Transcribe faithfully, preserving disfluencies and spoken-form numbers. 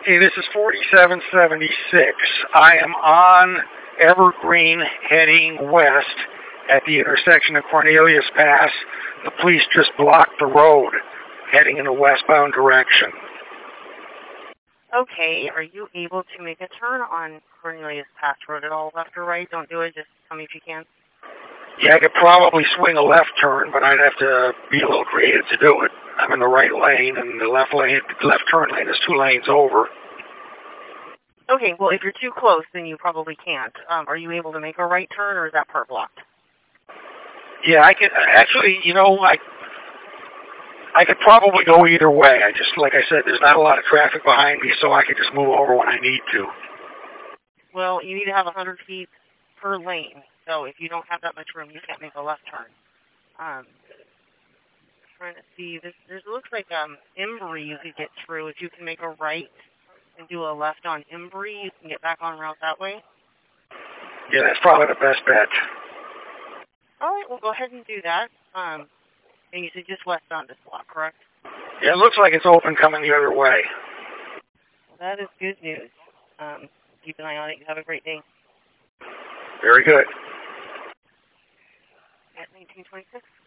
Okay, this is forty-seven seventy-six. I am on Evergreen heading west at the intersection of Cornelius Pass. The police just blocked the road heading in a westbound direction. Okay, are you able to make a turn on Cornelius Pass Road at all, left or right? Don't do it, just tell me if you can. Yeah, I could probably swing a left turn, but I'd have to be a little creative to do it. I'm in the right lane, and the left lane, left turn lane is two lanes over. Okay, well, if you're too close, then you probably can't. Um, are you able to make a right turn, or is that part blocked? Yeah, I could, actually, you know, I, I could probably go either way. I just, like I said, there's not a lot of traffic behind me, so I could just move over when I need to. Well, you need to have one hundred feet per lane, so if you don't have that much room, you can't make a left turn. Um, trying to see, this, this looks like um, Embry you could get through. If you can make a right and do a left on Embry, you can get back on route that way. Yeah, that's probably the best bet. All right, well, go ahead and do that. Um, and you said just west on this block, correct? Yeah, it looks like it's open coming the other way. Well, that is good news. Um, keep an eye on it. You have a great day. Very good. At nineteen twenty-six.